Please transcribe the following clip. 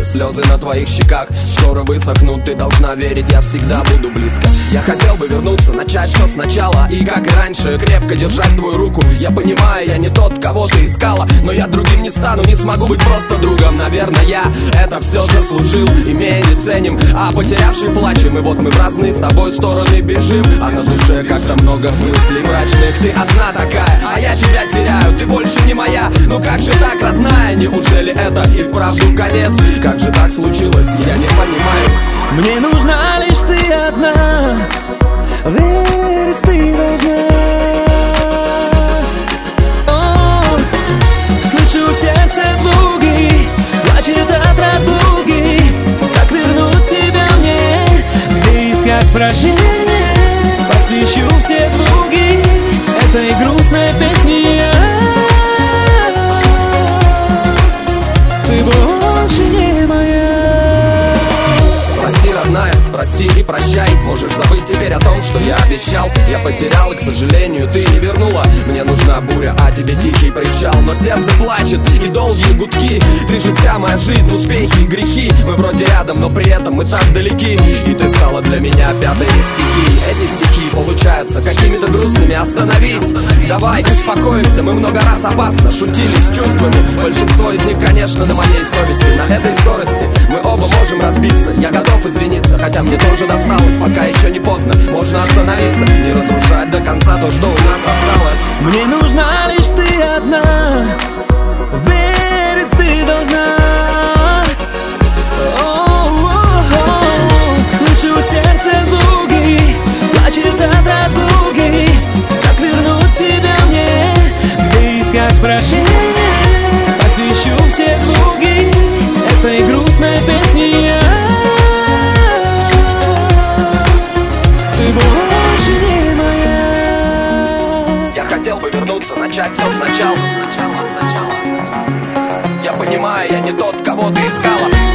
слезы на твоих щеках скоро высохнут, ты должна верить, я всегда буду близко. Я хотел бы вернуться, начать все сначала и, как и раньше, крепко держать твою руку. Я понимаю, я не тот, кого ты искала, но я другим не стану, не смогу быть просто другом. Наверное, я это все заслужил, имея не ценим, а потерявший плачем. И вот мы в разные с тобой стороны бежим, а на душе как-то много мыслей мрачных. Ты одна такая, а я тебя теряю, ты больше не моя. Ну как же так, родная, неужели это и вправду конец? Как же так случилось, я не понимаю. Мне нужна лишь ты одна, верить ты должна. О, слышу в сердце звуки, плачет от разлуки. Как вернуть тебя мне, где искать прощение? Посвящу все звуки этой грустной песни. Ты больше не моя. Прости, родная, прости и прощай. Можешь забыть теперь о том, что я обещал. Я потерял, и, к сожалению, ты не вернула. Мне нужна буря, а тебе тихий причал. Но сердце плачет и долгие гудки. Ты же вся моя жизнь, успехи и грехи. Мы вроде рядом, но при этом мы так далеки. И ты стала для меня пятой стихией. Эти стихи получаются какими-то грустными. Остановись, давай успокоимся. Мы много раз опасно шутили с чувствами. Большинство из них, конечно, на моей совести. На этой скорости мы оба можем разбиться. Я готов извиниться, хотя мне тоже досталось. Пока еще не поздно, можно остановиться, не разрушать до конца то, что у нас осталось. Мне нужна лишь ты одна, верить ты должна. Слышу в сердце звуки, плачет от разлуки. Как вернуть тебя мне, где искать прощение? Посвящу все звуки этой грустной песни. Ты больше не моя. Я хотел бы вернуться, начать все сначала. Я понимаю, я не тот, кого ты искала.